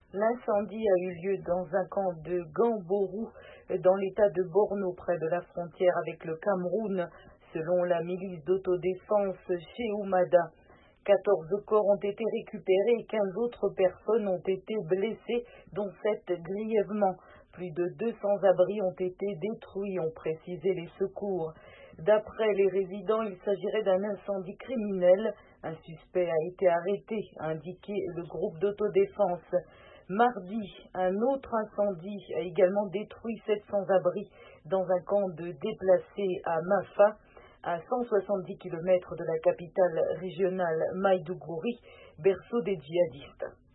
L'incendie a eu lieu dans un camp de Gambourou, dans l'état de Borno, près de la frontière avec le Cameroun, selon la milice d'autodéfense Sheoumada. 14 corps ont été récupérés et 15 autres personnes ont été blessées, dont 7 grièvement. Plus de 200 abris ont été détruits, ont précisé les secours. D'après les résidents, il s'agirait d'un incendie criminel. Un suspect a été arrêté, a indiqué le groupe d'autodéfense. Mardi, un autre incendie a également détruit 700 abris dans un camp de déplacés à Mafa, à 170 km de la capitale régionale Maïdougouri, berceau des djihadistes.